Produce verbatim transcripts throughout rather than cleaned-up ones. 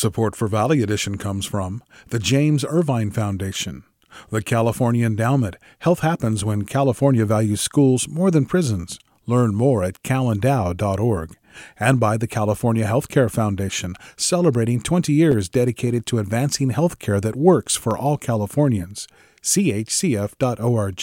Support for Valley Edition comes from the James Irvine Foundation, the California Endowment. Health happens when California values schools more than prisons. Learn more at cal endow dot org. And by the California Healthcare Foundation, celebrating twenty years dedicated to advancing healthcare that works for all Californians. c h c f dot org.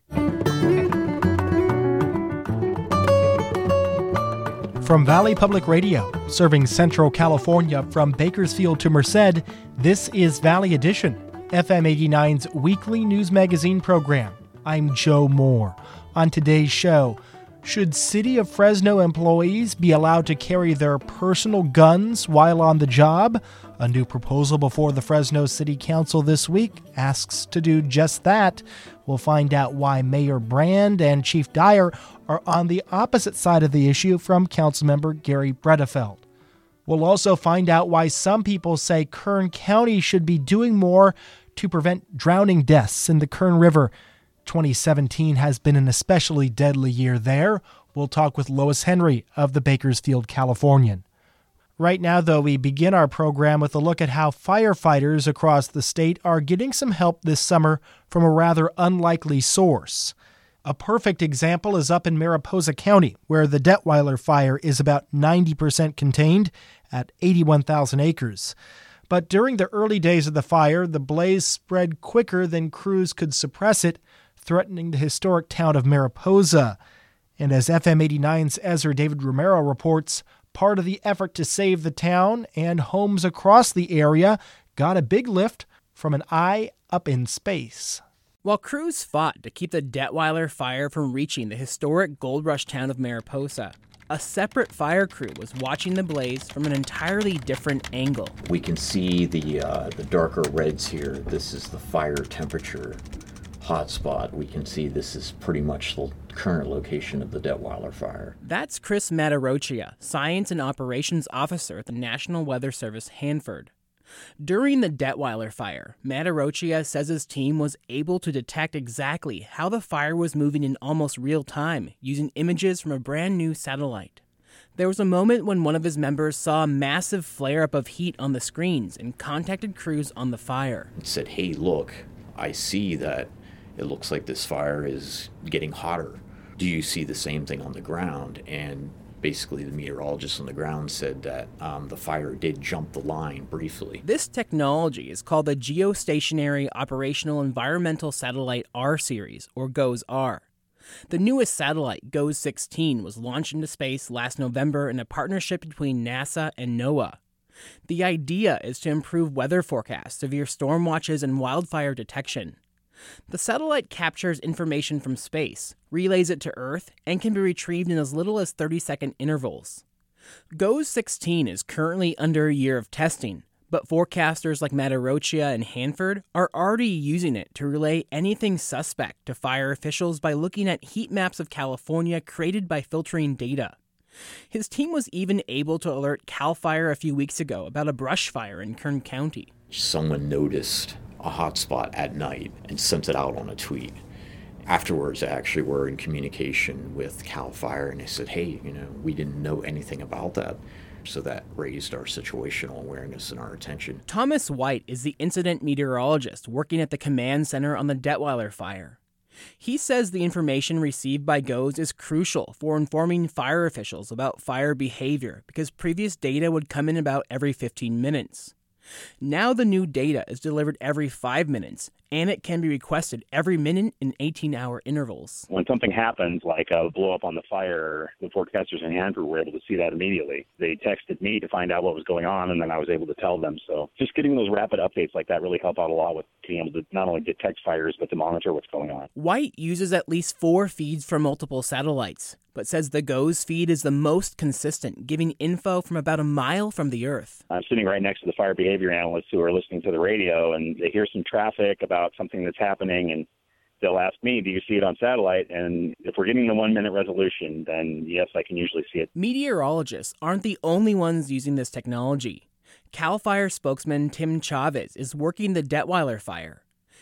From Valley Public Radio, serving Central California from Bakersfield to Merced, this is Valley Edition, F M eighty-nine's weekly news magazine program. I'm Joe Moore. On today's show, should City of Fresno employees be allowed to carry their personal guns while on the job? A new proposal before the Fresno City Council this week asks to do just that. We'll find out why Mayor Brand and Chief Dyer are on the opposite side of the issue from Councilmember Gary Bredefeld. We'll also find out why some people say Kern County should be doing more to prevent drowning deaths in the Kern River. twenty seventeen has been an especially deadly year there. We'll talk with Lois Henry of the Bakersfield Californian. Right now, though, we begin our program with a look at how firefighters across the state are getting some help this summer from a rather unlikely source. A perfect example is up in Mariposa County, where the Detweiler fire is about ninety percent contained at eighty-one thousand acres. But during the early days of the fire, the blaze spread quicker than crews could suppress it, threatening the historic town of Mariposa. And as F M eighty-nine's Ezra David Romero reports, part of the effort to save the town and homes across the area got a big lift from an eye up in space. While crews fought to keep the Detweiler fire from reaching the historic gold rush town of Mariposa, a separate fire crew was watching the blaze from an entirely different angle. We can see the uh, the darker reds here. This is the fire temperature hotspot. We can see this is pretty much the current location of the Detweiler fire. That's Chris Matarocchia, Science and Operations Officer at the National Weather Service Hanford. During the Detweiler fire, Matarocchia says his team was able to detect exactly how the fire was moving in almost real time using images from a brand new satellite. There was a moment when one of his members saw a massive flare-up of heat on the screens and contacted crews on the fire. He said, "Hey, look, I see that it looks like this fire is getting hotter. Do you see the same thing on the ground?" And basically the meteorologist on the ground said that um, the fire did jump the line briefly. This technology is called the Geostationary Operational Environmental Satellite R series, or GOES-R. The newest satellite, GOES sixteen, was launched into space last November in a partnership between NASA and NOAA. The idea is to improve weather forecasts, severe storm watches, and wildfire detection. The satellite captures information from space, relays it to Earth, and can be retrieved in as little as thirty-second intervals. GOES sixteen is currently under a year of testing, but forecasters like Matarocchia and Hanford are already using it to relay anything suspect to fire officials by looking at heat maps of California created by filtering data. His team was even able to alert CAL FIRE a few weeks ago about a brush fire in Kern County. Someone noticed a hotspot at night and sent it out on a tweet. Afterwards, I actually were in communication with CAL FIRE, and they said, hey, you know, we didn't know anything about that. So that raised our situational awareness and our attention. Thomas White is the incident meteorologist working at the command center on the Detweiler fire. He says the information received by GOES is crucial for informing fire officials about fire behavior because previous data would come in about every fifteen minutes. Now the new data is delivered every five minutes, and it can be requested every minute in eighteen-hour intervals. When something happens, like a blow up on the fire, the forecasters in Hanford were able to see that immediately. They texted me to find out what was going on, and then I was able to tell them. So just getting those rapid updates like that really help out a lot with being able to not only detect fires, but to monitor what's going on. White uses at least four feeds from multiple satellites, but says the GOES feed is the most consistent, giving info from about a mile from the Earth. I'm sitting right next to the fire behavior analysts who are listening to the radio, and they hear some traffic about something that's happening, and they'll ask me, do you see it on satellite? And if we're getting the one-minute resolution, then yes, I can usually see it. Meteorologists aren't the only ones using this technology. CAL FIRE spokesman Tim Chavez is working the Detweiler fire.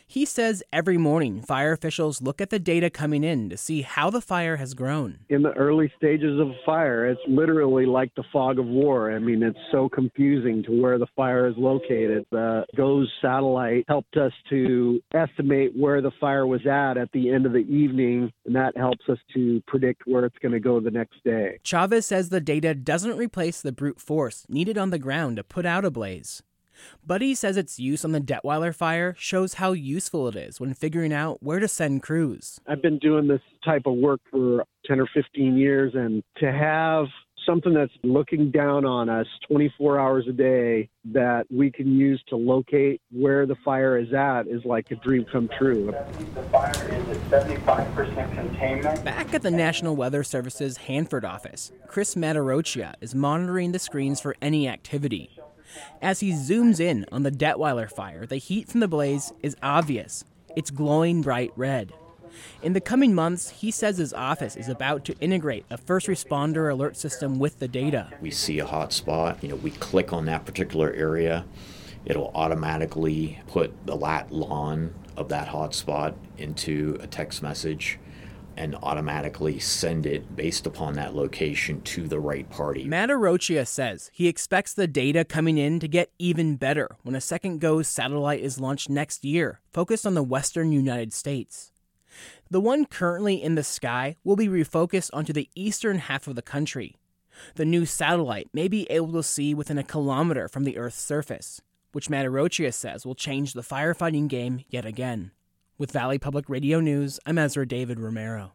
He says every morning fire officials look at the data coming in to see how the fire has grown. In the early stages of a fire, it's literally like the fog of war. I mean, it's so confusing to where the fire is located. The GOES satellite helped us to estimate where the fire was at at the end of the evening, and that helps us to predict where it's going to go the next day. Chavez says the data doesn't replace the brute force needed on the ground to put out a blaze. But he says its use on the Detweiler fire shows how useful it is when figuring out where to send crews. I've been doing this type of work for ten or fifteen years, and to have something that's looking down on us twenty-four hours a day that we can use to locate where the fire is at is like a dream come true. The fire is at seventy-five percent containment. Back at the National Weather Service's Hanford office, Chris Matarocchia is monitoring the screens for any activity. As he zooms in on the Detweiler fire, the heat from the blaze is obvious. It's glowing bright red. In the coming months, he says his office is about to integrate a first responder alert system with the data. We see a hot spot, you know, we click on that particular area, it'll automatically put the lat lon of that hot spot into a text message and automatically send it based upon that location to the right party. Matarocchia says he expects the data coming in to get even better when a second GOES satellite is launched next year, focused on the western United States. The one currently in the sky will be refocused onto the eastern half of the country. The new satellite may be able to see within a kilometer from the Earth's surface, which Matarocchia says will change the firefighting game yet again. With Valley Public Radio News, I'm Ezra David Romero.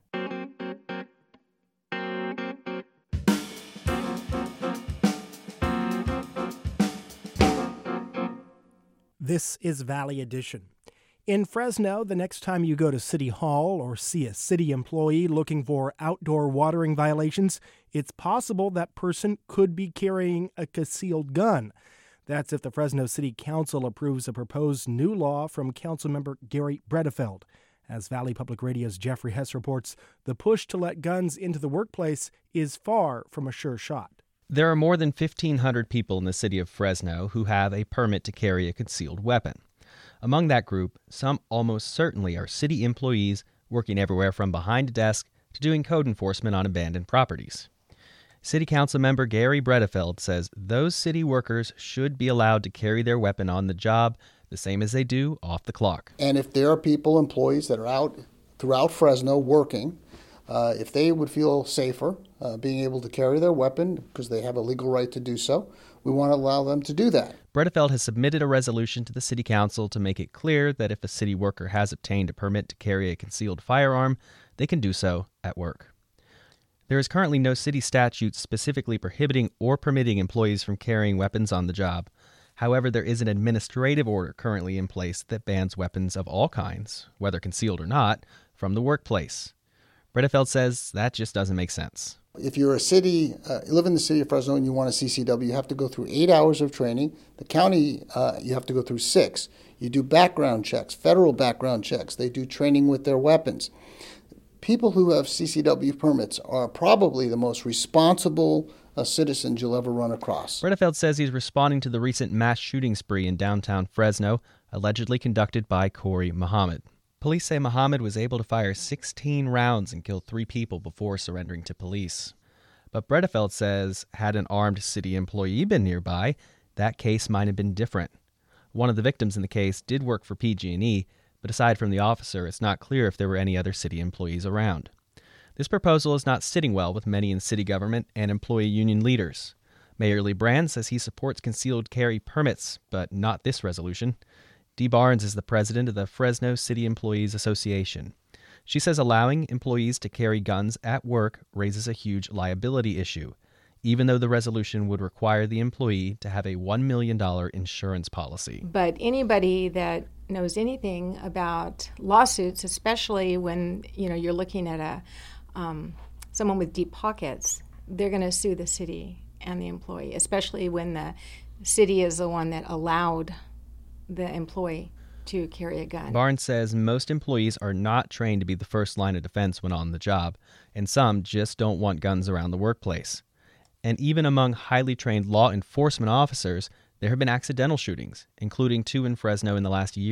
This is Valley Edition. In Fresno, the next time you go to City Hall or see a city employee looking for outdoor watering violations, it's possible that person could be carrying a concealed gun. That's if the Fresno City Council approves a proposed new law from Councilmember Gary Bredefeld. As Valley Public Radio's Jeffrey Hess reports, the push to let guns into the workplace is far from a sure shot. There are more than fifteen hundred people in the city of Fresno who have a permit to carry a concealed weapon. Among that group, some almost certainly are city employees working everywhere from behind a desk to doing code enforcement on abandoned properties. City Council member Gary Bredefeld says those city workers should be allowed to carry their weapon on the job the same as they do off the clock. And if there are people, employees that are out throughout Fresno working, uh, if they would feel safer uh, being able to carry their weapon because they have a legal right to do so, we want to allow them to do that. Bredefeld has submitted a resolution to the City Council to make it clear that if a city worker has obtained a permit to carry a concealed firearm, they can do so at work. There is currently no city statute specifically prohibiting or permitting employees from carrying weapons on the job. However, there is an administrative order currently in place that bans weapons of all kinds, whether concealed or not, from the workplace. Bredefeld says that just doesn't make sense. If you're a city, uh, you live in the city of Fresno and you want a C C W, you have to go through eight hours of training. The county, uh, you have to go through six. You do background checks, federal background checks. They do training with their weapons. People who have C C W permits are probably the most responsible uh, citizens you'll ever run across. Bredefeld says he's responding to the recent mass shooting spree in downtown Fresno, allegedly conducted by Corey Muhammad. Police say Muhammad was able to fire sixteen rounds and kill three people before surrendering to police. But Bredefeld says had an armed city employee been nearby, that case might have been different. One of the victims in the case did work for P G and E, but aside from the officer, it's not clear if there were any other city employees around. This proposal is not sitting well with many in city government and employee union leaders. Mayor Lee Brand says he supports concealed carry permits, but not this resolution. Dee Barnes is the president of the Fresno City Employees Association. She says allowing employees to carry guns at work raises a huge liability issue, even though the resolution would require the employee to have a one million dollars insurance policy. But anybody that knows anything about lawsuits, especially when you know you're looking at a um, someone with deep pockets, they're going to sue the city and the employee, especially when the city is the one that allowed the employee to carry a gun. Barnes says most employees are not trained to be the first line of defense when on the job, and some just don't want guns around the workplace. And even among highly trained law enforcement officers, there have been accidental shootings, including two in Fresno in the last year.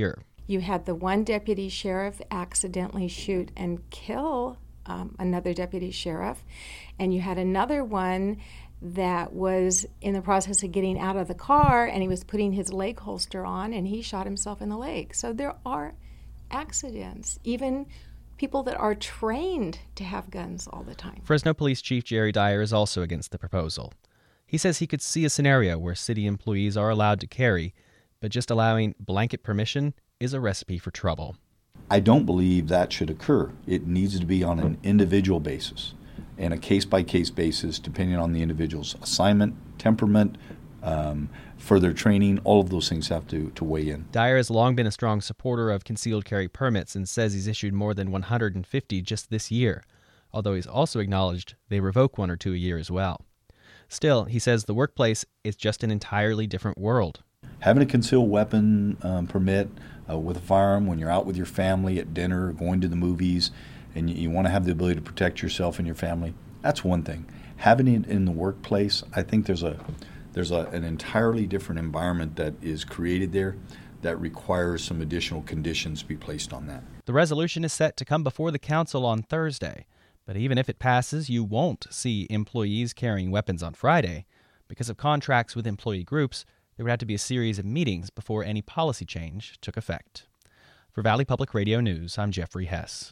You had the one deputy sheriff accidentally shoot and kill um, another deputy sheriff, and you had another one that was in the process of getting out of the car, and he was putting his leg holster on, and he shot himself in the leg. So there are accidents, even people that are trained to have guns all the time. Fresno Police Chief Jerry Dyer is also against the proposal. He says he could see a scenario where city employees are allowed to carry, but just allowing blanket permission is a recipe for trouble. I don't believe that should occur. It needs to be on an individual basis and a case-by-case basis, depending on the individual's assignment, temperament, um, further training. All of those things have to, to weigh in. Dyer has long been a strong supporter of concealed carry permits and says he's issued more than one hundred fifty just this year, although he's also acknowledged they revoke one or two a year as well. Still, he says the workplace is just an entirely different world. Having a concealed weapon um, permit uh, with a firearm when you're out with your family at dinner, going to the movies, and you, you want to have the ability to protect yourself and your family, that's one thing. Having it in the workplace, I think there's a there's a, an entirely different environment that is created there that requires some additional conditions to be placed on that. The resolution is set to come before the council on Thursday. But even if it passes, you won't see employees carrying weapons on Friday. Because of contracts with employee groups, there would have to be a series of meetings before any policy change took effect. For Valley Public Radio News, I'm Jeffrey Hess.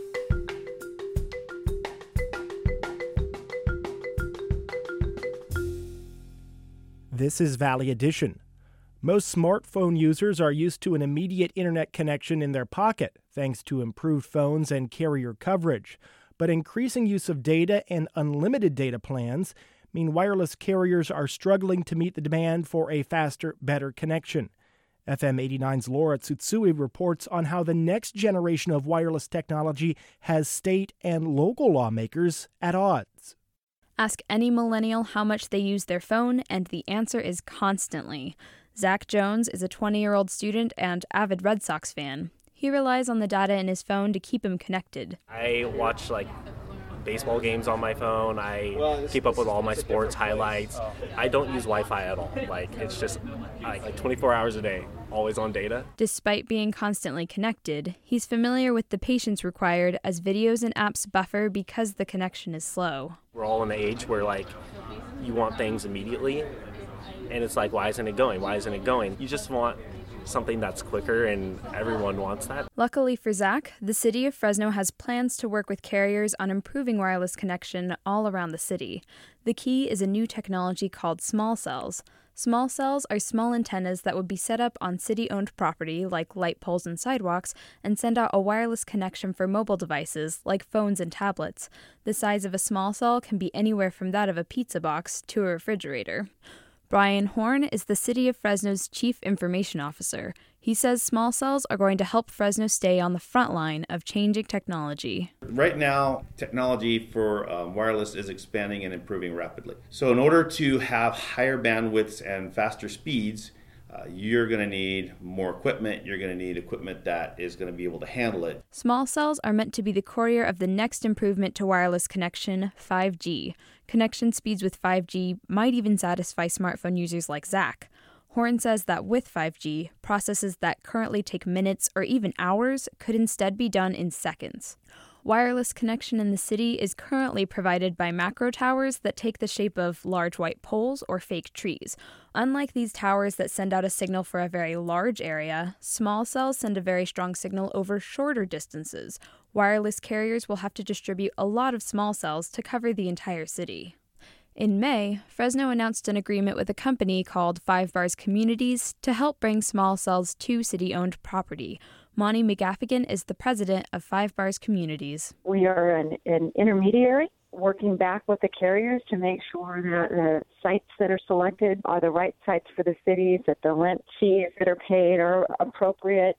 This is Valley Edition. Most smartphone users are used to an immediate internet connection in their pocket, thanks to improved phones and carrier coverage. But increasing use of data and unlimited data plans mean wireless carriers are struggling to meet the demand for a faster, better connection. F M eighty-nine's Laura Tsutsui reports on how the next generation of wireless technology has state and local lawmakers at odds. Ask any millennial how much they use their phone, and the answer is constantly. Zach Jones is a twenty-year-old student and avid Red Sox fan. He relies on the data in his phone to keep him connected. I watch like baseball games on my phone. I keep up with all my sports highlights. I don't use Wi-Fi at all. Like it's just like twenty-four hours a day, always on data. Despite being constantly connected, he's familiar with the patience required as videos and apps buffer because the connection is slow. We're all in the age where like you want things immediately, and it's like, why isn't it going? Why isn't it going? You just want something that's quicker, and everyone wants that. Luckily for Zach, the city of Fresno has plans to work with carriers on improving wireless connection all around the city. The key is a new technology called small cells. Small cells are small antennas that would be set up on city-owned property like light poles and sidewalks and send out a wireless connection for mobile devices like phones and tablets. The size of a small cell can be anywhere from that of a pizza box to a refrigerator. Brian Horn is the City of Fresno's Chief Information Officer. He says small cells are going to help Fresno stay on the front line of changing technology. Right now, technology for uh, wireless is expanding and improving rapidly. So in order to have higher bandwidths and faster speeds, uh, you're going to need more equipment. You're going to need equipment that is going to be able to handle it. Small cells are meant to be the courier of the next improvement to wireless connection, five G. Connection speeds with five G might even satisfy smartphone users like Zach. Horn says that with five G, processes that currently take minutes or even hours could instead be done in seconds. Wireless connection in the city is currently provided by macro towers that take the shape of large white poles or fake trees. Unlike these towers that send out a signal for a very large area, small cells send a very strong signal over shorter distances. Wireless carriers will have to distribute a lot of small cells to cover the entire city. In May, Fresno announced an agreement with a company called Five Bars Communities to help bring small cells to city-owned property. Monty McGaffigan is the president of Five Bars Communities. We are an, an intermediary working back with the carriers to make sure that the sites that are selected are the right sites for the cities, that the rent fees that are paid are appropriate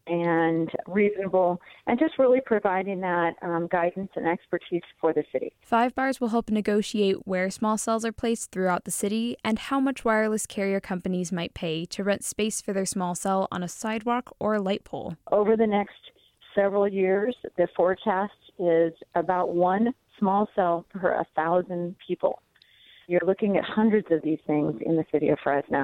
and reasonable, and just really providing that um, guidance and expertise for the city. Five Bars will help negotiate where small cells are placed throughout the city and how much wireless carrier companies might pay to rent space for their small cell on a sidewalk or a light pole. Over the next several years, the forecast is about one small cell per a thousand people. You're looking at hundreds of these things in the city of Fresno.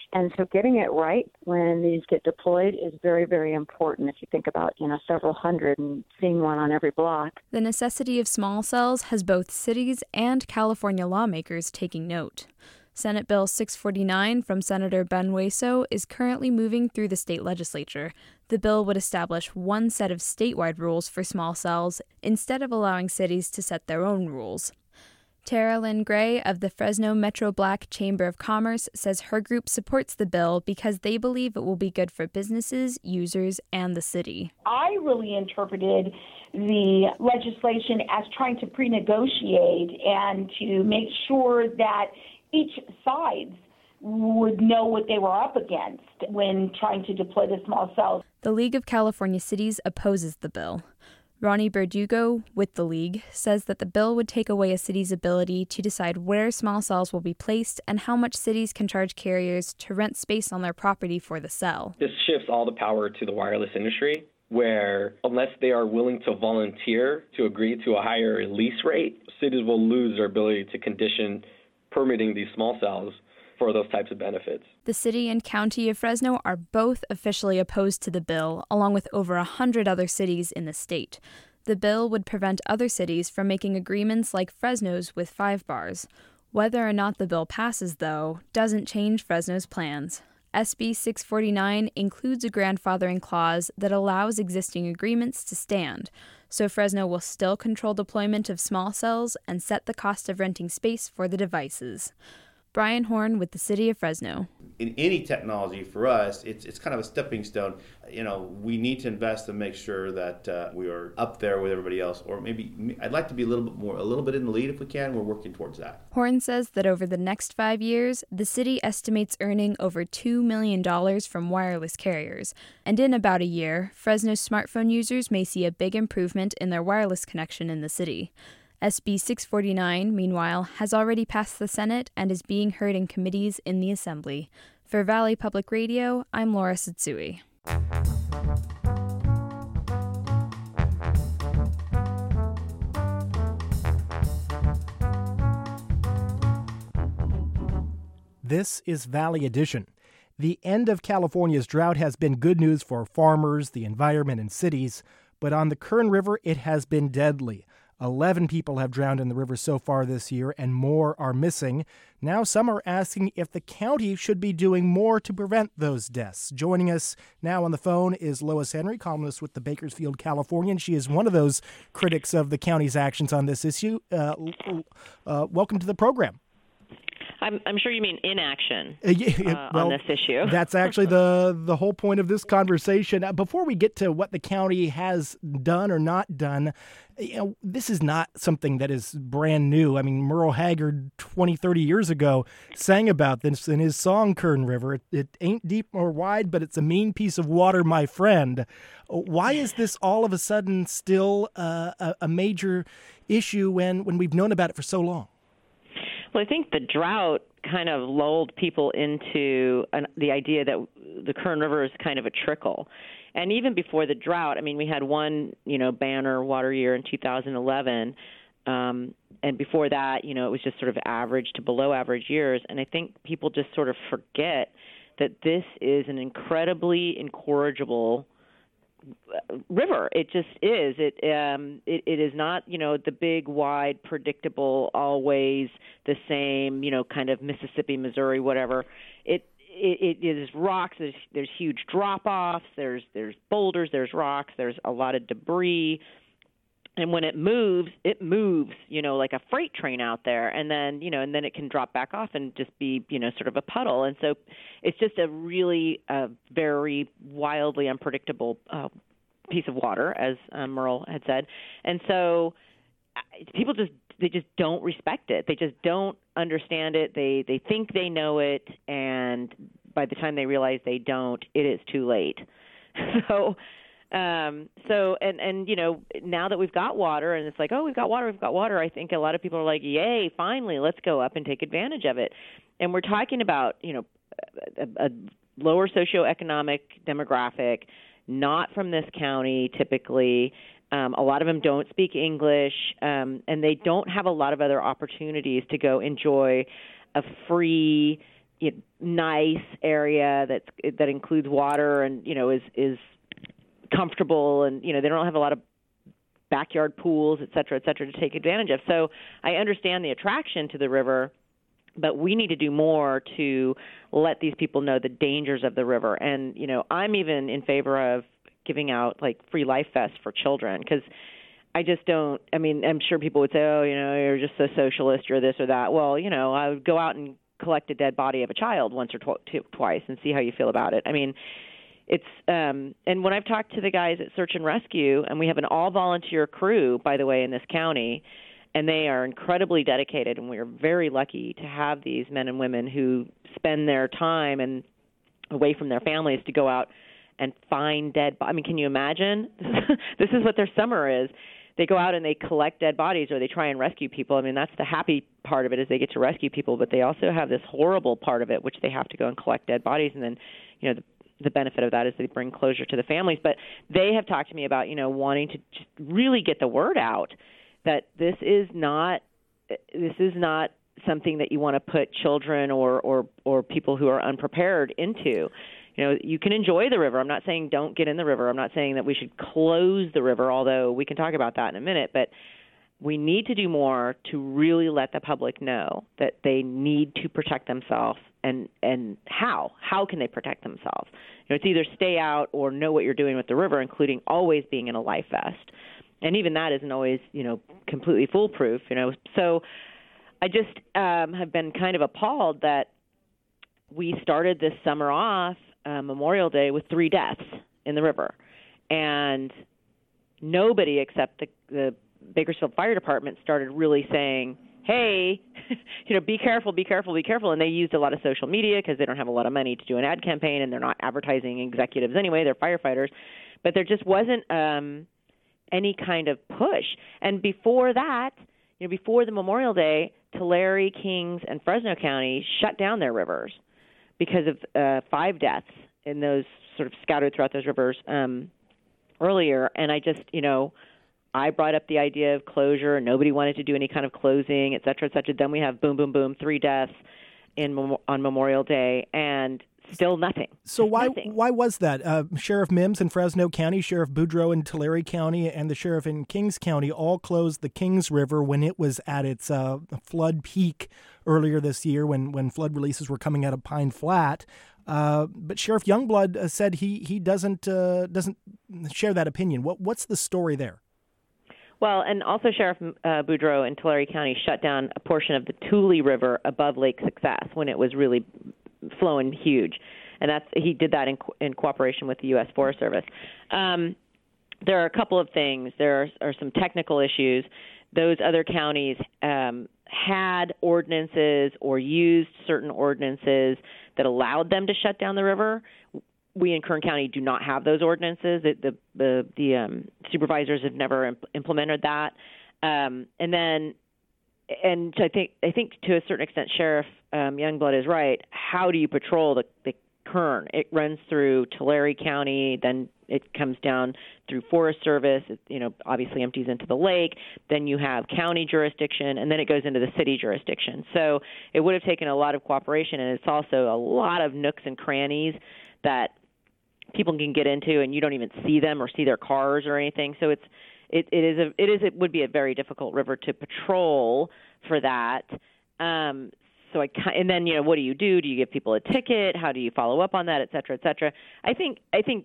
And so getting it right when these get deployed is very, very important if you think about, you know, several hundred and seeing one on every block. The necessity of small cells has both cities and California lawmakers taking note. Senate Bill six forty-nine from Senator Ben Hueso is currently moving through the state legislature. The bill would establish one set of statewide rules for small cells instead of allowing cities to set their own rules. Tara Lynn Gray of the Fresno Metro Black Chamber of Commerce says her group supports the bill because they believe it will be good for businesses, users, and the city. I really interpreted the legislation as trying to pre-negotiate and to make sure that each side would know what they were up against when trying to deploy the small cells. The League of California Cities opposes the bill. Ronnie Berdugo, with the League, says that the bill would take away a city's ability to decide where small cells will be placed and how much cities can charge carriers to rent space on their property for the cell. This shifts all the power to the wireless industry, where unless they are willing to volunteer to agree to a higher lease rate, cities will lose their ability to condition permitting these small cells for those types of benefits. The city and county of Fresno are both officially opposed to the bill, along with over a hundred other cities in the state. The bill would prevent other cities from making agreements like Fresno's with Five Bars. Whether or not the bill passes, though, doesn't change Fresno's plans. S B six forty-nine includes a grandfathering clause that allows existing agreements to stand, so Fresno will still control deployment of small cells and set the cost of renting space for the devices. Brian Horn with the City of Fresno. In any technology, for us, it's it's kind of a stepping stone. You know, we need to invest and make sure that uh, we are up there with everybody else, or maybe I'd like to be a little bit more, a little bit in the lead if we can. We're working towards that. Horn says that over the next five years, the city estimates earning over two million dollars from wireless carriers. And in about a year, Fresno's smartphone users may see a big improvement in their wireless connection in the city. S B six forty-nine, meanwhile, has already passed the Senate and is being heard in committees in the Assembly. For Valley Public Radio, I'm Laura Satsui. This is Valley Edition. The end of California's drought has been good news for farmers, the environment, and cities, but on the Kern River, it has been deadly. Eleven people have drowned in the river so far this year, and more are missing. Now some are asking if the county should be doing more to prevent those deaths. Joining us now on the phone is Lois Henry, columnist with the Bakersfield Californian. She is one of those critics of the county's actions on this issue. Uh, uh, welcome to the program. I'm, I'm sure you mean inaction uh, yeah, uh, well, on this issue. That's actually the, the whole point of this conversation. Uh, before we get to what the county has done or not done, you know, this is not something that is brand new. I mean, Merle Haggard twenty, thirty years ago sang about this in his song, Kern River. It, it ain't deep or wide, but it's a mean piece of water, my friend. Why is this all of a sudden still uh, a, a major issue when, when we've known about it for so long? Well, I think the drought kind of lulled people into an, the idea that the Kern River is kind of a trickle. And even before the drought, I mean, we had one, you know, banner water year in two thousand eleven. Um, and before that, you know, it was just sort of average to below average years. And I think people just sort of forget that this is an incredibly incorrigible river. It just is. It, um, it it is not, you know, the big, wide, predictable, always the same, you know, kind of Mississippi, Missouri, whatever. It it, it is rocks. There's there's huge drop-offs. There's there's boulders. There's rocks. There's a lot of debris. And when it moves, it moves, you know, like a freight train out there. And then, you know, and then it can drop back off and just be, you know, sort of a puddle. And so it's just a really uh, very wildly unpredictable uh, piece of water, as um, Merle had said. And so uh, people just, they just don't respect it. They just don't understand it. They, they think they know it. And by the time they realize they don't, it is too late. so... Um, so, and, and, you know, now that we've got water and it's like, oh, we've got water, we've got water, I think a lot of people are like, yay, finally, let's go up and take advantage of it. And we're talking about, you know, a, a lower socioeconomic demographic, not from this county typically. Um, a lot of them don't speak English, um, and they don't have a lot of other opportunities to go enjoy a free you know, nice area that's that includes water and you know is is comfortable, and you know they don't have a lot of backyard pools, et cetera, et cetera, to take advantage of. So I understand the attraction to the river, but we need to do more to let these people know the dangers of the river. And, you know, I'm even in favor of giving out, like, free life vests for children because I just don't – I mean, I'm sure people would say, oh, you know, you're just a socialist or this or that. Well, you know, I would go out and collect a dead body of a child once or tw- t- twice and see how you feel about it. I mean – It's um, and when I've talked to the guys at Search and Rescue, and we have an all-volunteer crew, by the way, in this county, and they are incredibly dedicated, and we are very lucky to have these men and women who spend their time and away from their families to go out and find dead bodies. I mean, can you imagine? This is what their summer is. They go out and they collect dead bodies, or they try and rescue people. I mean, that's the happy part of it, is they get to rescue people, but they also have this horrible part of it, which they have to go and collect dead bodies, and then, you know, the the benefit of that is they bring closure to the families. But they have talked to me about, you know, wanting to just really get the word out that this is not this is not something that you want to put children or, or, or people who are unprepared into. You know, you can enjoy the river. I'm not saying don't get in the river. I'm not saying that we should close the river, although we can talk about that in a minute. But we need to do more to really let the public know that they need to protect themselves. And, and how? How can they protect themselves? You know, it's either stay out or know what you're doing with the river, including always being in a life vest. And even that isn't always, you know, completely foolproof, you know. So I just um, have been kind of appalled that we started this summer off, uh, Memorial Day, with three deaths in the river. And nobody except the, the Bakersfield Fire Department started really saying, hey, you know, be careful, be careful, be careful. And they used a lot of social media because they don't have a lot of money to do an ad campaign, and they're not advertising executives anyway. They're firefighters. But there just wasn't um, any kind of push. And before that, you know, before the Memorial Day, Tulare, Kings, and Fresno County shut down their rivers because of uh, five deaths in those sort of scattered throughout those rivers um, earlier. And I just, you know, I brought up the idea of closure, and nobody wanted to do any kind of closing, et cetera, et cetera. Then we have boom, boom, boom, three deaths in on Memorial Day, and still nothing. So why nothing. why was that? Uh, Sheriff Mims in Fresno County, Sheriff Boudreaux in Tulare County, and the sheriff in Kings County all closed the Kings River when it was at its uh, flood peak earlier this year, when, when flood releases were coming out of Pine Flat. Uh, but Sheriff Youngblood uh, said he he doesn't uh, doesn't share that opinion. What what's the story there? Well, and also Sheriff uh, Boudreaux in Tulare County shut down a portion of the Tule River above Lake Success when it was really flowing huge, and that's he did that in, in cooperation with the U S Forest Service. Um, there are a couple of things. There are, are some technical issues. Those other counties um, had ordinances or used certain ordinances that allowed them to shut down the river. We in Kern County do not have those ordinances. The the the, the um, supervisors have never imp- implemented that, um, and then, and I think I think to a certain extent, Sheriff um, Youngblood is right. How do you patrol the, the Kern? It runs through Tulare County, then it comes down through Forest Service. It, you know, obviously empties into the lake. Then you have county jurisdiction, and then it goes into the city jurisdiction. So it would have taken a lot of cooperation, and it's also a lot of nooks and crannies that people can get into, and you don't even see them or see their cars or anything. So it's it, it is a it is it would be a very difficult river to patrol for that. Um, so I and then you know what do you do? Do you give people a ticket? How do you follow up on that, et cetera, et cetera? I think I think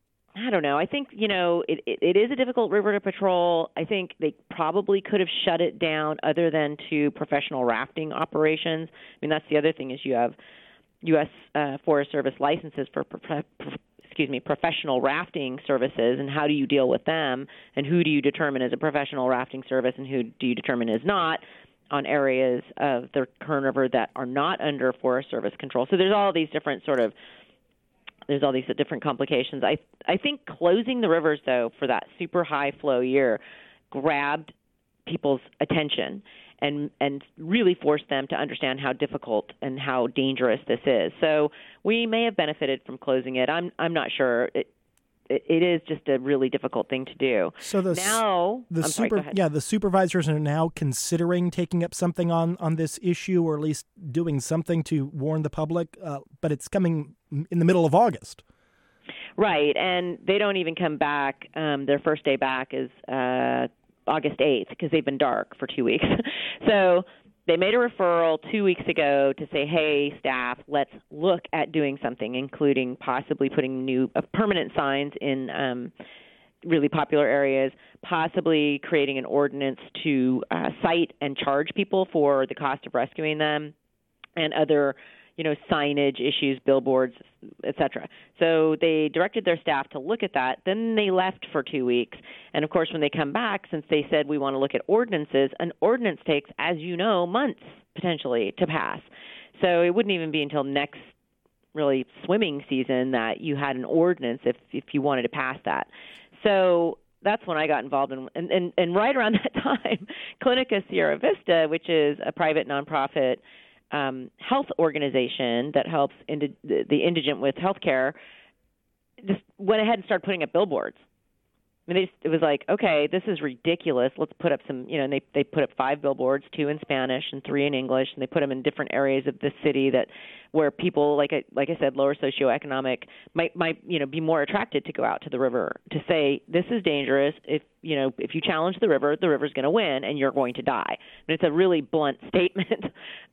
I don't know. I think you know it, it, it is a difficult river to patrol. I think they probably could have shut it down other than to professional rafting operations. I mean that's the other thing is you have U S uh, Forest Service licenses for pro- pro- excuse me, professional rafting services, and how do you deal with them, and who do you determine as a professional rafting service and who do you determine is not on areas of the Kern River that are not under Forest Service control. So there's all these different sort of, there's all these different complications. I I think closing the rivers, though, for that super high flow year grabbed people's attention and and really forced them to understand how difficult and how dangerous this is. So we may have benefited from closing it. I'm I'm not sure. It, it, it is just a really difficult thing to do. So the now, the I'm super, sorry, go ahead. yeah, the supervisors are now considering taking up something on, on this issue, or at least doing something to warn the public. Uh, but it's coming in the middle of August. Right, and they don't even come back. Um, their first day back is uh, August eighth because they've been dark for two weeks. So they made a referral two weeks ago to say, hey, staff, let's look at doing something, including possibly putting new uh, permanent signs in um, really popular areas, possibly creating an ordinance to uh, cite and charge people for the cost of rescuing them, and other you know, signage issues, billboards, et cetera. So they directed their staff to look at that. Then they left for two weeks. And, of course, when they come back, since they said we want to look at ordinances, an ordinance takes, as you know, months potentially to pass. So it wouldn't even be until next really swimming season that you had an ordinance if, if you wanted to pass that. So that's when I got involved in, and, and, and right around that time, Clinica Sierra Vista, which is a private nonprofit Um, health organization that helps indi- the indigent with health care, just went ahead and started putting up billboards. I mean, they just, it was like, okay, this is ridiculous. Let's put up some, you know, and they, they put up five billboards, two in Spanish and three in English, and they put them in different areas of the city that where people, like I, like I said, lower socioeconomic, might, might, you know, be more attracted to go out to the river to say, this is dangerous. If, you know, if you challenge the river, the river's going to win and you're going to die. And it's a really blunt statement.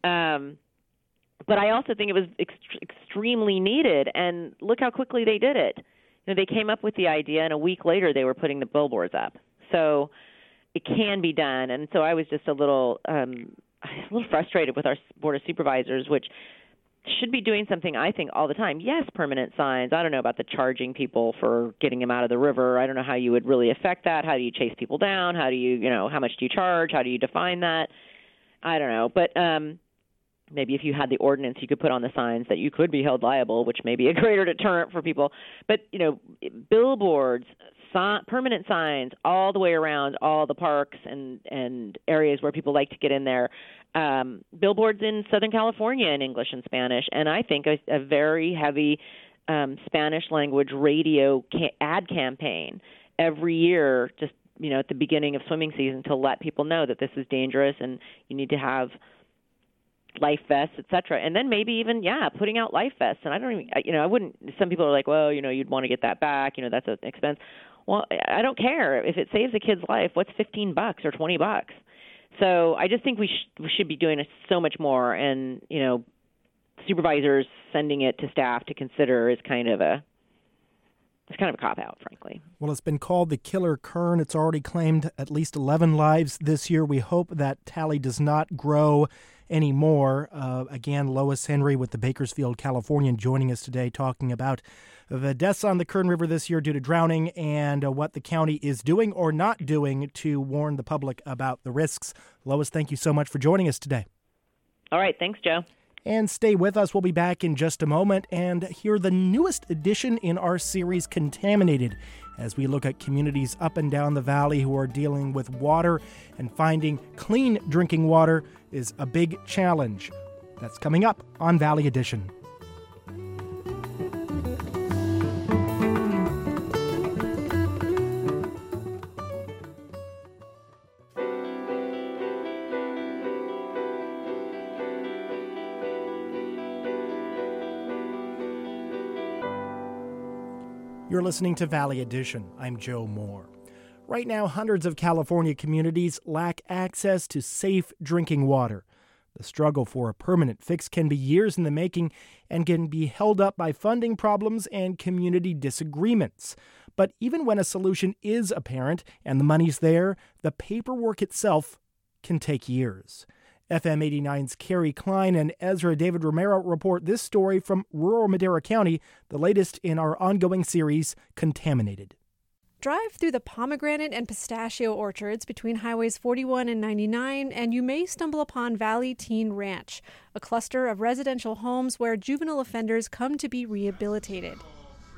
um, but I also think it was ext- extremely needed, and look how quickly they did it. You know, they came up with the idea, and a week later they were putting the billboards up. So it can be done. And so I was just a little, um, a little frustrated with our Board of Supervisors, which should be doing something, I think, all the time. Yes, permanent signs. I don't know about the charging people for getting them out of the river. I don't know how you would really affect that. How do you chase people down? How do you, you know, how much do you charge? How do you define that? I don't know. But um, maybe if you had the ordinance, you could put on the signs that you could be held liable, which may be a greater deterrent for people. But, you know, billboards, si- permanent signs all the way around all the parks and, and areas where people like to get in there. Um, billboards in Southern California in English and Spanish, and I think a, a very heavy um, Spanish language radio ca- ad campaign every year, just, you know, at the beginning of swimming season, to let people know that this is dangerous and you need to have life vests, et cetera. And then maybe even, yeah, putting out life vests. And I don't even, you know, I wouldn't, some people are like, well, you know, you'd want to get that back, you know, that's an expense. Well, I don't care. If it saves a kid's life, what's fifteen bucks or twenty bucks? So I just think we, sh- we should be doing so much more, and, you know, supervisors sending it to staff to consider is kind of a, it's kind of a cop-out, frankly. Well, it's been called the killer kern. It's already claimed at least eleven lives this year. We hope that tally does not grow anymore. Uh, again, Lois Henry with the Bakersfield Californian joining us today, talking about the deaths on the Kern River this year due to drowning, and uh, what the county is doing or not doing to warn the public about the risks. Lois, thank you so much for joining us today. All right. Thanks, Joe. And stay with us. We'll be back in just a moment and hear the newest edition in our series, Contaminated, as we look at communities up and down the valley who are dealing with water, and finding clean drinking water is a big challenge. That's coming up on Valley Edition. You're listening to Valley Edition. I'm Joe Moore. Right now, hundreds of California communities lack access to safe drinking water. The struggle for a permanent fix can be years in the making and can be held up by funding problems and community disagreements. But even when a solution is apparent and the money's there, the paperwork itself can take years. F M eighty-nine's Carrie Klein and Ezra David Romero report this story from rural Madera County, the latest in our ongoing series, Contaminated. Drive through the pomegranate and pistachio orchards between highways forty-one and ninety-nine, and you may stumble upon Valley Teen Ranch, a cluster of residential homes where juvenile offenders come to be rehabilitated.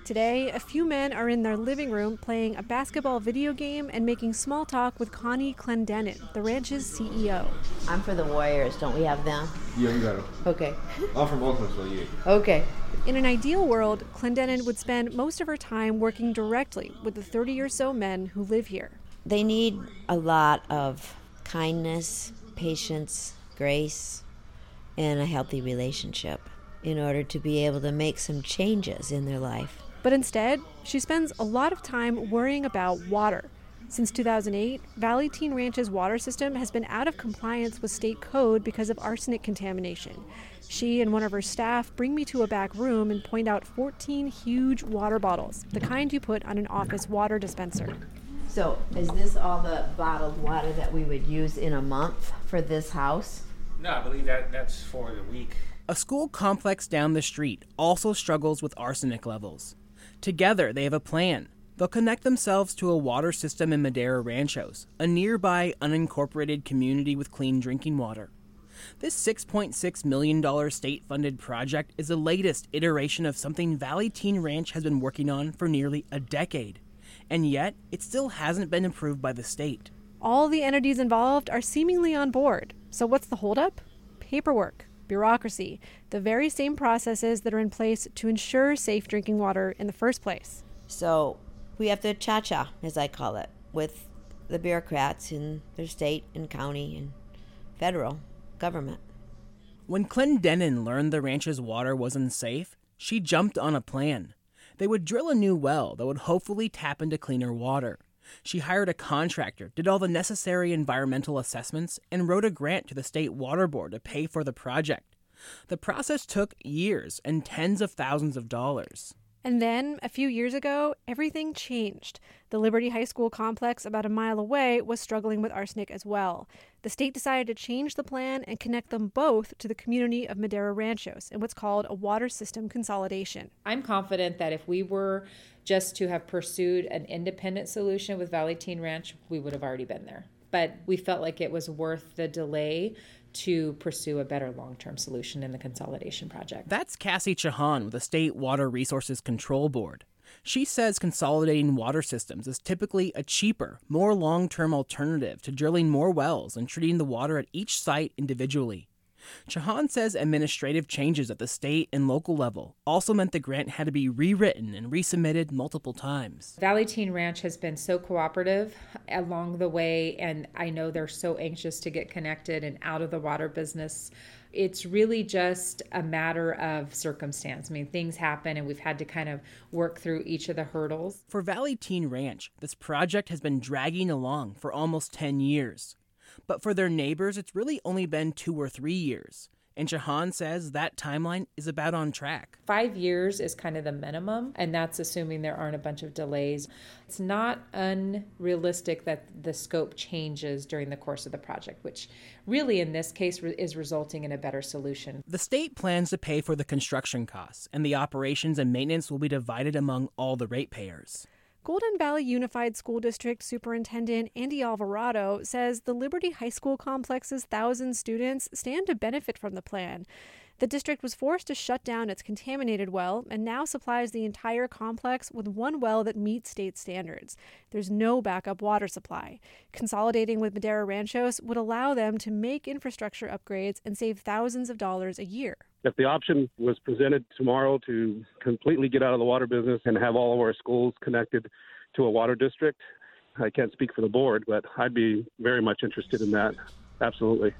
Today, a few men are in their living room playing a basketball video game and making small talk with Connie Clendenin, the ranch's C E O. I'm for the Warriors. Don't we have them? Yeah, we got them. Okay. I'm from Oakland, so yeah. Okay. In an ideal world, Clendenin would spend most of her time working directly with the thirty or so men who live here. They need a lot of kindness, patience, grace, and a healthy relationship in order to be able to make some changes in their life. But instead, she spends a lot of time worrying about water. Since two thousand eight, Valley Teen Ranch's water system has been out of compliance with state code because of arsenic contamination. She and one of her staff bring me to a back room and point out fourteen huge water bottles, the kind you put on an office water dispenser. So, is this all the bottled water that we would use in a month for this house? No, I believe that that's for the week. A school complex down the street also struggles with arsenic levels. Together, they have a plan. They'll connect themselves to a water system in Madera Ranchos, a nearby unincorporated community with clean drinking water. This six point six million dollars state-funded project is the latest iteration of something Valley Teen Ranch has been working on for nearly a decade. And yet, it still hasn't been approved by the state. All the entities involved are seemingly on board. So what's the holdup? Paperwork. Bureaucracy, the very same processes that are in place to ensure safe drinking water in the first place. So we have to cha-cha, as I call it, with the bureaucrats in their state and county and federal government. When Clendenin learned the ranch's water was unsafe, she jumped on a plan. They would drill a new well that would hopefully tap into cleaner water. She hired a contractor, did all the necessary environmental assessments, and wrote a grant to the state water board to pay for the project. The process took years and tens of thousands of dollars. And then, a few years ago, everything changed. The Liberty High School complex about a mile away was struggling with arsenic as well. The state decided to change the plan and connect them both to the community of Madera Ranchos in what's called a water system consolidation. I'm confident that if we were just to have pursued an independent solution with Valley Teen Ranch, we would have already been there. But we felt like it was worth the delay to pursue a better long-term solution in the consolidation project. That's Cassie Chahan with the State Water Resources Control Board. She says consolidating water systems is typically a cheaper, more long-term alternative to drilling more wells and treating the water at each site individually. Chahan says administrative changes at the state and local level also meant the grant had to be rewritten and resubmitted multiple times. Valley Teen Ranch has been so cooperative along the way, and I know they're so anxious to get connected and out of the water business. It's really just a matter of circumstance. I mean, things happen, and we've had to kind of work through each of the hurdles. For Valley Teen Ranch, this project has been dragging along for almost ten years. But for their neighbors, it's really only been two or three years. And Chahan says that timeline is about on track. Five years is kind of the minimum, and that's assuming there aren't a bunch of delays. It's not unrealistic that the scope changes during the course of the project, which really in this case is resulting in a better solution. The state plans to pay for the construction costs, and the operations and maintenance will be divided among all the ratepayers. Golden Valley Unified School District Superintendent Andy Alvarado says the Liberty High School complex's thousand students stand to benefit from the plan. The district was forced to shut down its contaminated well and now supplies the entire complex with one well that meets state standards. There's no backup water supply. Consolidating with Madera Ranchos would allow them to make infrastructure upgrades and save thousands of dollars a year. If the option was presented tomorrow to completely get out of the water business and have all of our schools connected to a water district, I can't speak for the board, but I'd be very much interested in that. Absolutely.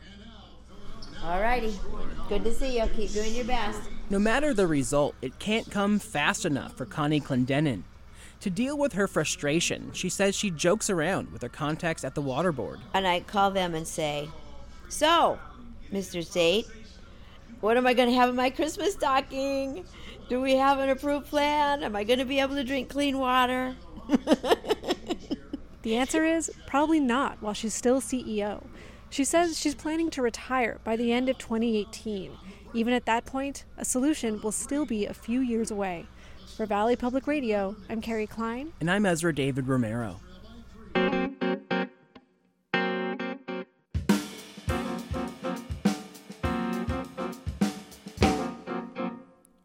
All righty. Good to see you. Keep doing your best. No matter the result, it can't come fast enough for Connie Clendenin. To deal with her frustration, she says she jokes around with her contacts at the water board. And I call them and say, so, Mister State, what am I going to have in my Christmas stocking? Do we have an approved plan? Am I going to be able to drink clean water? The answer is probably not while she's still C E O. She says she's planning to retire by the end of twenty eighteen. Even at that point, a solution will still be a few years away. For Valley Public Radio, I'm Carrie Klein. And I'm Ezra David Romero. It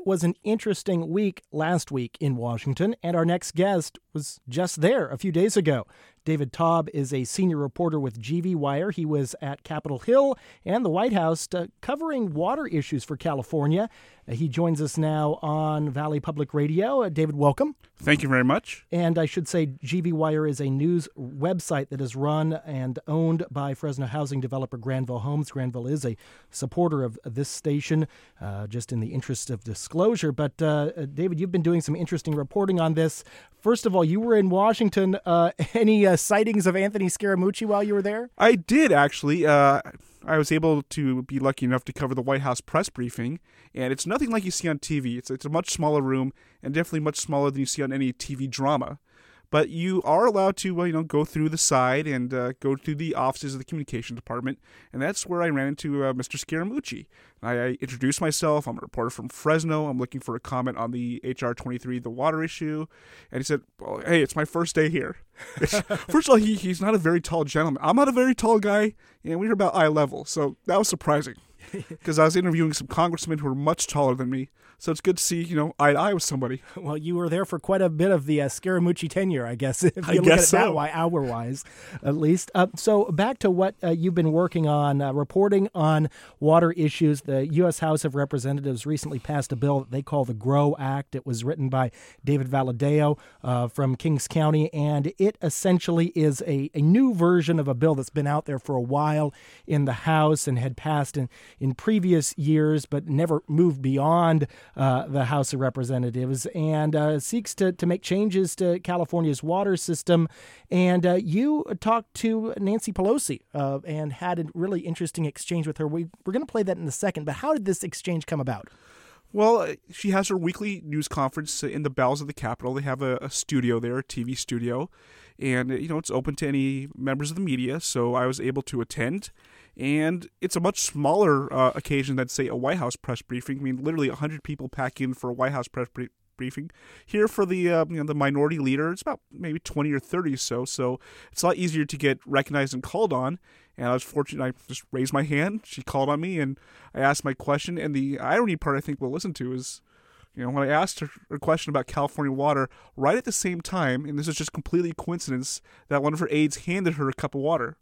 It was an interesting week last week in Washington, and our next guest was just there a few days ago. David Taub is a senior reporter with G V Wire. He was at Capitol Hill and the White House uh, covering water issues for California. Uh, he joins us now on Valley Public Radio. Uh, David, welcome. Thank you very much. And I should say G V Wire is a news website that is run and owned by Fresno housing developer Granville Homes. Granville is a supporter of this station, uh, just in the interest of disclosure. But uh, David, you've been doing some interesting reporting on this. First of all, you were in Washington. Uh, any uh, sightings of Anthony Scaramucci while you were there? I did, actually. Uh, I was able to be lucky enough to cover the White House press briefing, and it's nothing like you see on T V. It's, it's a much smaller room, and definitely much smaller than you see on any T V drama. But you are allowed to, uh, you know, go through the side and uh, go to the offices of the communication department, and that's where I ran into uh, Mister Scaramucci. I, I introduced myself. I'm a reporter from Fresno. I'm looking for a comment on the H R twenty-three, the water issue, and he said, well, "Hey, it's my first day here." First of all, he he's not a very tall gentleman. I'm not a very tall guy, and we were about eye level, so that was surprising because I was interviewing some congressmen who were much taller than me. So it's good to see, you know, eye to eye with somebody. Well, you were there for quite a bit of the uh, Scaramucci tenure, I guess, if you I look guess at it so. that way, hour-wise, at least. Uh, so back to what uh, you've been working on, uh, reporting on water issues. The U S House of Representatives recently passed a bill that they call the GROW Act. It was written by David Valadao uh, from Kings County, and it essentially is a, a new version of a bill that's been out there for a while in the House and had passed in, in previous years, but never moved beyond Uh, the House of Representatives, and uh, seeks to, to make changes to California's water system. And uh, you talked to Nancy Pelosi uh, and had a really interesting exchange with her. We, we're going to play that in a second, but how did this exchange come about? Well, she has her weekly news conference in the bowels of the Capitol. They have a, a studio there, a T V studio, and you know it's open to any members of the media, so I was able to attend. And it's a much smaller uh, occasion than, say, a White House press briefing. I mean, literally one hundred people pack in for a White House press briefing. briefing. Here for the uh, you know, the minority leader, it's about maybe twenty or thirty or so, so it's a lot easier to get recognized and called on. And I was fortunate, I just raised my hand, she called on me, and I asked my question. And the irony part I think we'll listen to is, you know, when I asked her a question about California water, right at the same time, and this is just completely coincidence, that one of her aides handed her a cup of water.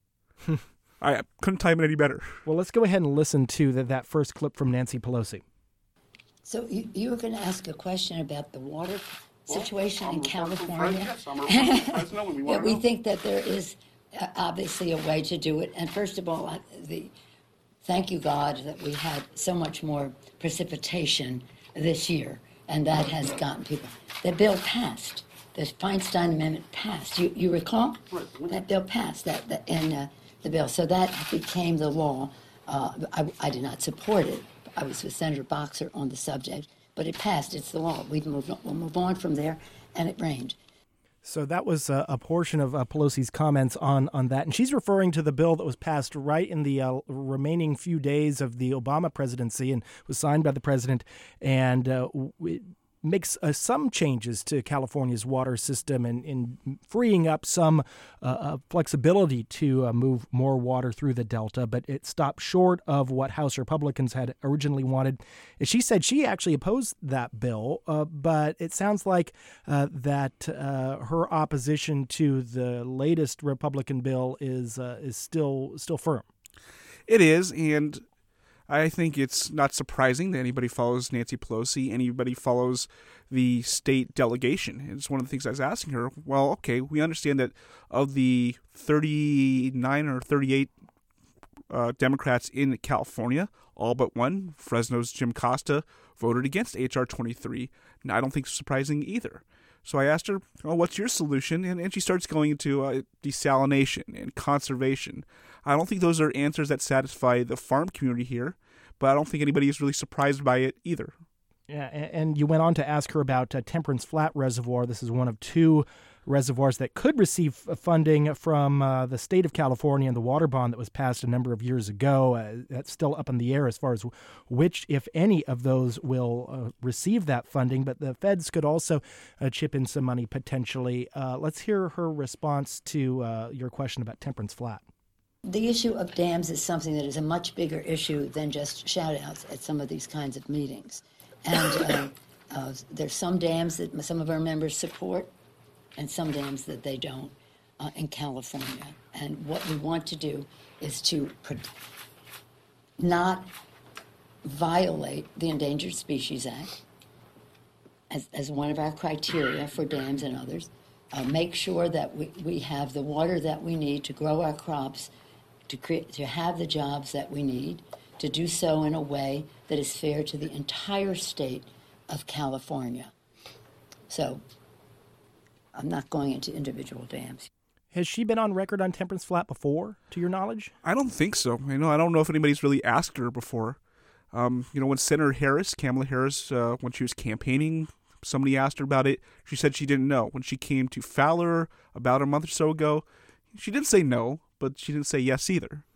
I couldn't time it any better. Well, let's go ahead and listen to the, that first clip from Nancy Pelosi. So you, you were going to ask a question about the water situation well, in California. Yes, I'm a reporter from Fresno, and we yeah, want we to know. think that there is uh, obviously a way to do it. And first of all, I, the thank you, God, that we had so much more precipitation this year, and that has gotten people. The bill passed. The Feinstein Amendment passed. You you recall? Right. That bill passed. That, that in uh, the bill. So that became the law. Uh, I, I did not support it. I was with Senator Boxer on the subject, but it passed. It's the law. We've moved on. We'll move on from there, and it rained. So that was a, a portion of uh, Pelosi's comments on, on that. And she's referring to the bill that was passed right in the uh, remaining few days of the Obama presidency and was signed by the president. And uh, it makes uh, some changes to California's water system and in freeing up some uh, uh, flexibility to uh, move more water through the Delta. But it stopped short of what House Republicans had originally wanted. She said she actually opposed that bill, uh, but it sounds like uh, that uh, her opposition to the latest Republican bill is uh, is still still firm. It is, and I think it's not surprising that anybody follows Nancy Pelosi, anybody follows the state delegation. It's one of the things I was asking her. Well, okay, we understand that of the thirty-nine or thirty-eight uh, Democrats in California, all but one, Fresno's Jim Costa, voted against H R twenty-three. And I don't think it's surprising either. So I asked her, oh, what's your solution? And, and she starts going into uh, desalination and conservation. I don't think those are answers that satisfy the farm community here, but I don't think anybody is really surprised by it either. Yeah, and you went on to ask her about uh, Temperance Flat Reservoir. This is one of two reservoirs that could receive funding from uh, the state of California and the water bond that was passed a number of years ago. Uh, that's still up in the air as far as which, if any, of those will uh, receive that funding. But the feds could also uh, chip in some money potentially. Uh, let's hear her response to uh, your question about Temperance Flat. The issue of dams is something that is a much bigger issue than just shout-outs at some of these kinds of meetings. And uh, uh, there's some dams that some of our members support and some dams that they don't uh, in California. And what we want to do is to pro- not violate the Endangered Species Act as, as one of our criteria for dams and others. Uh, make sure that we, we have the water that we need to grow our crops, to create, to have the jobs that we need, to do so in a way that is fair to the entire state of California. So I'm not going into individual dams. Has she been on record on Temperance Flat before, to your knowledge? I don't think so. I know I don't know if anybody's really asked her before. Um, you know, when Senator Harris, Kamala Harris, uh, when she was campaigning, somebody asked her about it. She said she didn't know. When she came to Fowler about a month or so ago, she didn't say no, but she didn't say yes either.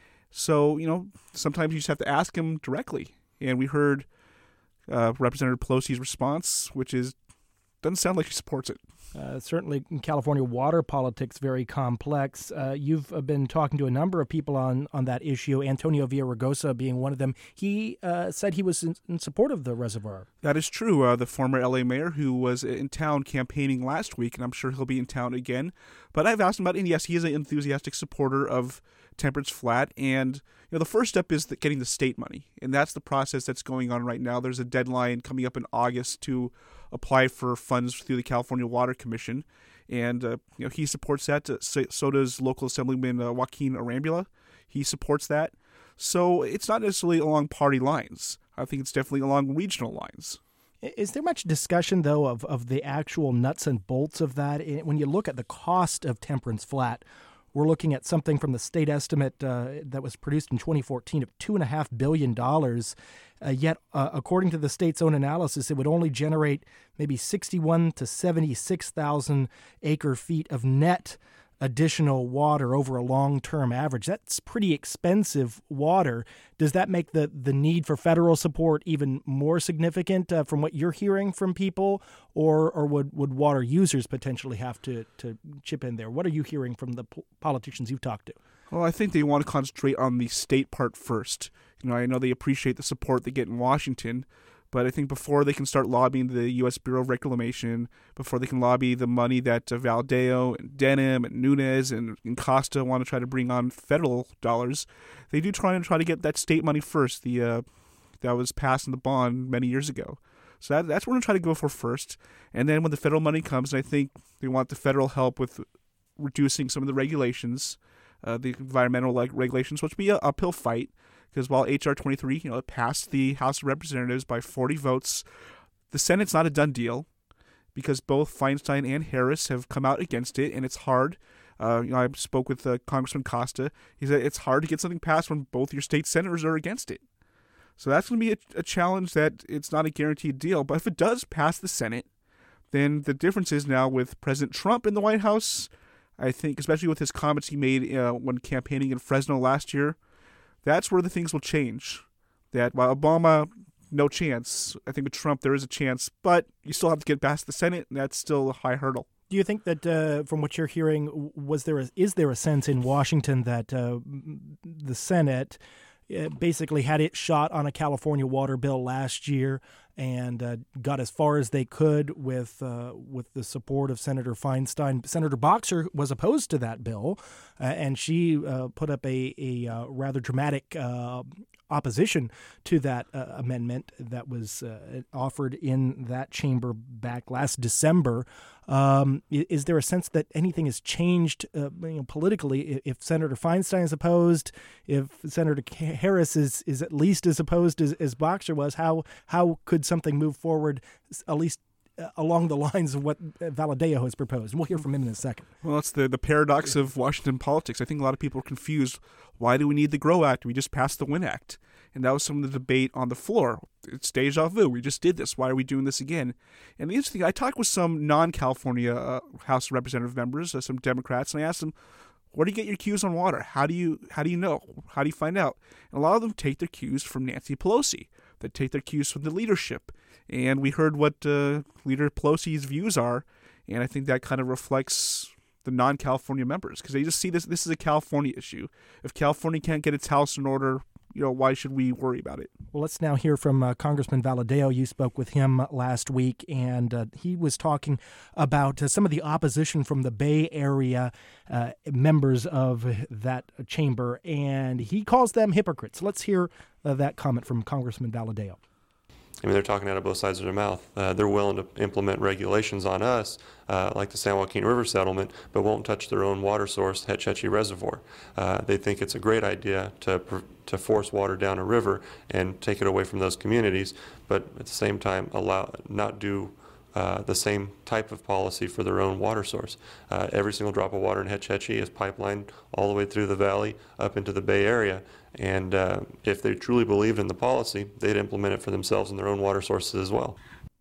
So, you know, sometimes you just have to ask him directly. And we heard uh, Representative Pelosi's response, which is, doesn't sound like she supports it. Uh, certainly, California water politics very complex. Uh, you've uh, been talking to a number of people on, on that issue, Antonio Villaraigosa being one of them. He uh, said he was in, in support of the reservoir. That is true. Uh, the former L A mayor who was in town campaigning last week, and I'm sure he'll be in town again. But I've asked him about it, and yes, he is an enthusiastic supporter of Temperance Flat. And you know, the first step is the, getting the state money, and that's the process that's going on right now. There's a deadline coming up in August to apply for funds through the California Water Commission, and uh, you know he supports that. Uh, so does local Assemblyman uh, Joaquin Arambula. He supports that. So it's not necessarily along party lines. I think it's definitely along regional lines. Is there much discussion, though, of, of the actual nuts and bolts of that? When you look at the cost of Temperance Flat, we're looking at something from the state estimate uh, that was produced in twenty fourteen of two point five billion dollars. Uh, yet, uh, according to the state's own analysis, it would only generate maybe sixty-one to seventy-six thousand acre feet of net additional water over a long-term average. That's pretty expensive water. Does that make the, the need for federal support even more significant uh, from what you're hearing from people, or or would, would water users potentially have to, to chip in there? What are you hearing from the po- politicians you've talked to? Well, I think they want to concentrate on the state part first. You know, I know they appreciate the support they get in Washington, but I think before they can start lobbying the U S Bureau of Reclamation, before they can lobby the money that uh, Valdeo and Denham and Nunes and, and Costa want to try to bring on federal dollars, they do try and try to get that state money first. The uh, that was passed in the bond many years ago. So that, that's what we're going to try to go for first. And then when the federal money comes, I think they want the federal help with reducing some of the regulations, uh, the environmental like regulations, which will be an uphill fight. Because while H R twenty-three, you know, it passed the House of Representatives by forty votes, the Senate's not a done deal because both Feinstein and Harris have come out against it, and it's hard. Uh, you know, I spoke with uh, Congressman Costa. He said it's hard to get something passed when both your state senators are against it. So that's going to be a, a challenge that it's not a guaranteed deal. But if it does pass the Senate, then the difference is now with President Trump in the White House, I think, especially with his comments he made uh, when campaigning in Fresno last year, that's where the things will change. That while Obama, no chance. I think with Trump, there is a chance, but you still have to get past the Senate, and that's still a high hurdle. Do you think that, uh, from what you're hearing, was there a, is there a sense in Washington that uh, the Senate uh, basically had its shot on a California water bill last year and uh, got as far as they could with uh, with the support of Senator Feinstein? Senator Boxer was opposed to that bill, uh, and she uh, put up a, a uh, rather dramatic uh, opposition to that uh, amendment that was uh, offered in that chamber back last December. Um, is there a sense that anything has changed uh, you know, politically? If Senator Feinstein is opposed, if Senator Harris is, is at least as opposed as, as Boxer was, how how could something move forward at least uh, along the lines of what Valadeo has proposed? And we'll hear from him in a second. Well, that's the, the paradox of Washington politics. I think a lot of people are confused. Why do we need the GROW Act? We just passed the WIN Act. And that was some of the debate on the floor. It's deja vu. We just did this. Why are we doing this again? And the interesting thing, I talked with some non-California uh, House of Representative members, uh, some Democrats, and I asked them, where do you get your cues on water? How do you how do you know? How do you find out? And a lot of them take their cues from Nancy Pelosi. They take their cues from the leadership. And we heard what uh, Leader Pelosi's views are, and I think that kind of reflects the non-California members, because they just see this this is a California issue. If California can't get its house in order, you know, why should we worry about it? Well, let's now hear from uh, Congressman Valadao. You spoke with him last week, and uh, he was talking about uh, some of the opposition from the Bay Area uh, members of that chamber, and he calls them hypocrites. Let's hear uh, that comment from Congressman Valadao. I mean, they're talking out of both sides of their mouth. Uh, they're willing to implement regulations on us, uh, like the San Joaquin River settlement, but won't touch their own water source, Hetch Hetchy Reservoir. Uh, they think it's a great idea to to force water down a river and take it away from those communities, but at the same time allow not do uh, the same type of policy for their own water source. Uh, every single drop of water in Hetch Hetchy is pipelined all the way through the valley up into the Bay Area. And uh, if they truly believed in the policy, they'd implement it for themselves and their own water sources as well.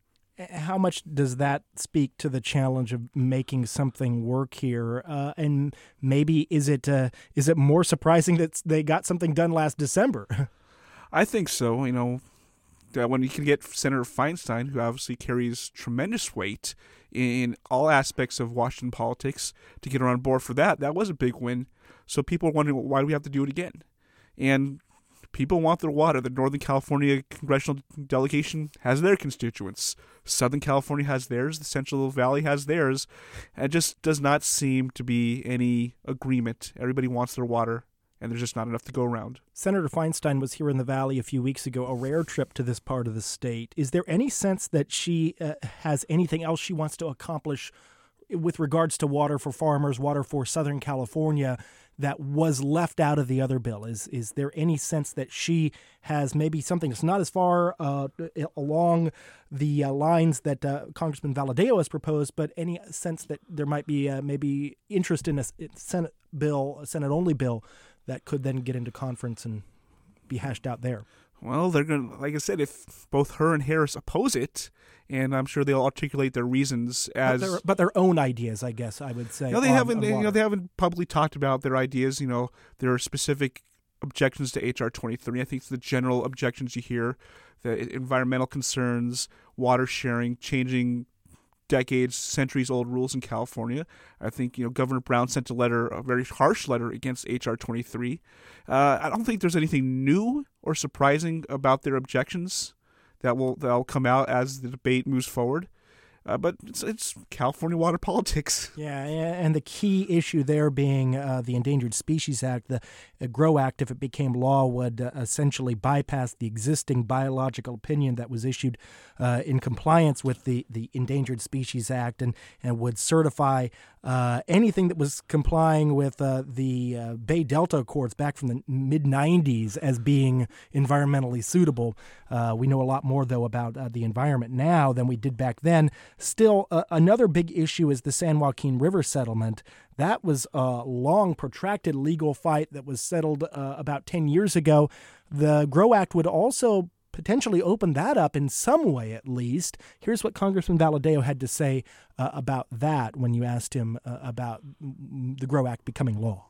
How much does that speak to the challenge of making something work here? Uh, and maybe is it uh, is it more surprising that they got something done last December? I think so. You know, uh, when you can get Senator Feinstein, who obviously carries tremendous weight in all aspects of Washington politics, to get her on board for that, that was a big win. So people are wondering, why do we have to do it again? And people want their water. The Northern California congressional delegation has their constituents. Southern California has theirs. The Central Valley has theirs. And it just does not seem to be any agreement. Everybody wants their water, and there's just not enough to go around. Senator Feinstein was here in the Valley a few weeks ago, a rare trip to this part of the state. Is there any sense that she uh, has anything else she wants to accomplish with regards to water for farmers, water for Southern California, that was left out of the other bill? Is is there any sense that she has maybe something that's not as far uh, along the uh, lines that uh, Congressman Valadao has proposed, but any sense that there might be uh, maybe interest in a Senate bill, a Senate-only bill, that could then get into conference and be hashed out there? Well, they're going to, like I said, if both her and Harris oppose it, and I'm sure they'll articulate their reasons as, but their, but their own ideas, I guess I would say. You know, they on, haven't, on you know, they haven't publicly talked about their ideas. You know, there are specific objections to H R twenty-three. I think it's the general objections you hear: the environmental concerns, water sharing, changing decades, centuries-old rules in California. I think, you know, Governor Brown sent a letter, a very harsh letter against H R twenty-three. Uh, I don't think there's anything new or surprising about their objections that will that will come out as the debate moves forward. Uh, but it's, it's California water politics. Yeah, and the key issue there being uh, the Endangered Species Act. The uh, GROW Act, if it became law, would uh, essentially bypass the existing biological opinion that was issued uh, in compliance with the, the Endangered Species Act, and, and would certify uh, anything that was complying with uh, the uh, Bay Delta Accords back from the mid nineties as being environmentally suitable. Uh, we know a lot more, though, about uh, the environment now than we did back then. Still, uh, another big issue is the San Joaquin River settlement. That was a long, protracted legal fight that was settled uh, about ten years ago. The GROW Act would also potentially open that up in some way, at least. Here's what Congressman Valadao had to say uh, about that when you asked him uh, about the GROW Act becoming law.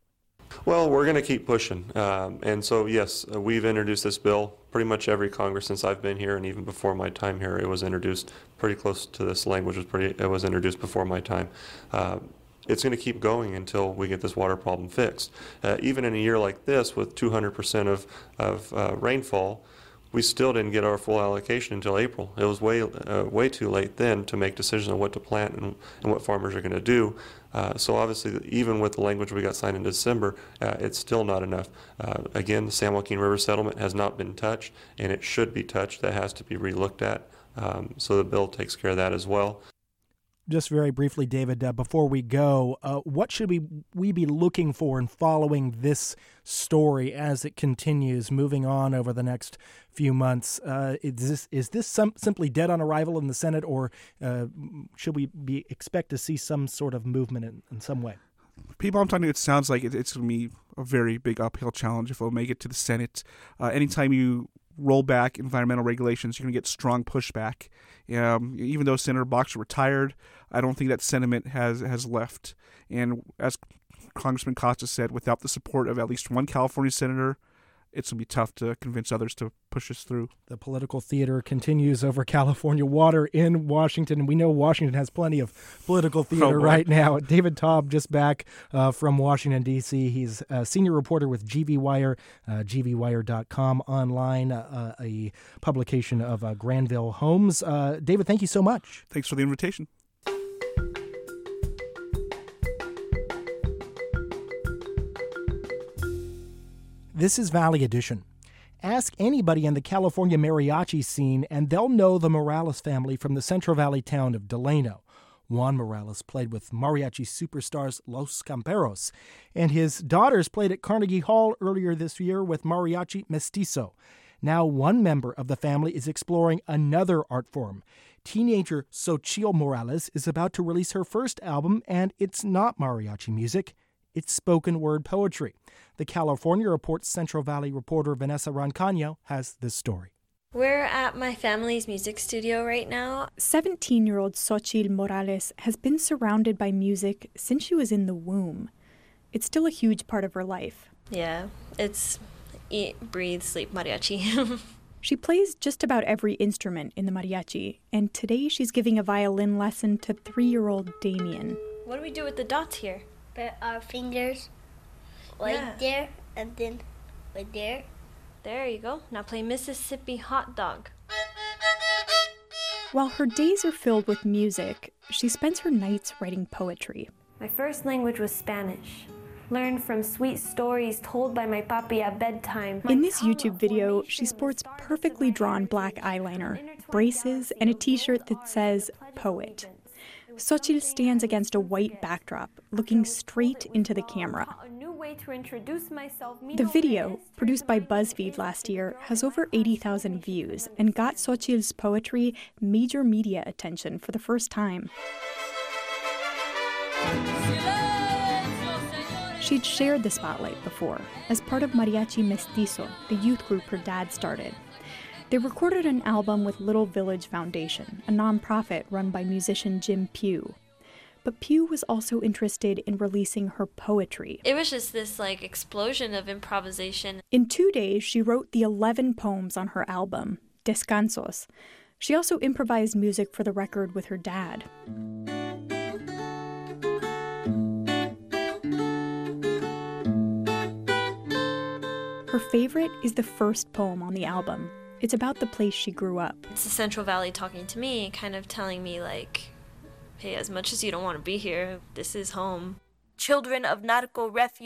Well, we're going to keep pushing. Um, and so, yes, uh, we've introduced this bill. Pretty much every Congress since I've been here, and even before my time here, it was introduced pretty close to this language. Was pretty, it was introduced before my time. Uh, it's going to keep going until we get this water problem fixed. Uh, even in a year like this, with two hundred percent of, of uh, rainfall, we still didn't get our full allocation until April. It was way uh, way too late then to make decisions on what to plant and, and what farmers are going to do. Uh, so obviously, even with the language we got signed in December, uh, it's still not enough. Uh, again, the San Joaquin River settlement has not been touched, and it should be touched. That has to be relooked at. Um, so the bill takes care of that as well. Just very briefly, David, uh, before we go, uh, what should we we be looking for in following this story as it continues, moving on over the next few months? Uh, is this is this some, simply dead on arrival in the Senate, or uh, should we be expect to see some sort of movement in, in some way? People I'm talking to, it sounds like it, it's going to be a very big uphill challenge if it'll make it to the Senate. Uh, anytime you roll back environmental regulations, you're going to get strong pushback. Um, even though Senator Boxer retired, I don't think that sentiment has, has left. And as Congressman Costa said, without the support of at least one California senator, it's going to be tough to convince others to push us through. The political theater continues over California water in Washington, and we know Washington has plenty of political theater Oh, right now. David Taub just back uh, from Washington, D C He's a senior reporter with G V Wire, uh, G V wire dot com online, uh, a publication of uh, Granville Homes. Uh, David, thank you so much. Thanks for the invitation. This is Valley Edition. Ask anybody in the California mariachi scene, and they'll know the Morales family from the Central Valley town of Delano. Juan Morales played with mariachi superstars Los Camperos, and his daughters played at Carnegie Hall earlier this year with Mariachi Mestizo. Now one member of the family is exploring another art form. Teenager Xochitl Morales is about to release her first album, and it's not mariachi music. It's spoken word poetry. The California Report's Central Valley reporter Vanessa Rancaño has this story. We're at my family's music studio right now. seventeen-year-old Xochitl Morales has been surrounded by music since she was in the womb. It's still a huge part of her life. Yeah, it's eat, breathe, sleep mariachi. She plays just about every instrument in the mariachi, and today she's giving a violin lesson to three-year-old Damien. What do we do with the dots here? Put our fingers right Yeah. there and then right there. There you go. Now play Mississippi Hot Dog. While her days are filled with music, she spends her nights writing poetry. My first language was Spanish. Learned from sweet stories told by my papi at bedtime. In this YouTube video, she sports perfectly drawn black eyeliner, braces, and a t-shirt that says Poet. Xochitl stands against a white backdrop, looking straight into the camera. A new way to introduce myself. The video, produced by BuzzFeed last year, has over eighty thousand views and got Xochitl's poetry major media attention for the first time. She'd shared the spotlight before, as part of Mariachi Mestizo, the youth group her dad started. They recorded an album with Little Village Foundation, a nonprofit run by musician Jim Pugh. But Pugh was also interested in releasing her poetry. It was just this like explosion of improvisation. In two days, she wrote the eleven poems on her album, Descansos. She also improvised music for the record with her dad. Her favorite is the first poem on the album. It's about the place she grew up. It's the Central Valley talking to me, kind of telling me like, hey, as much as you don't want to be here, this is home. Children of nautical refuge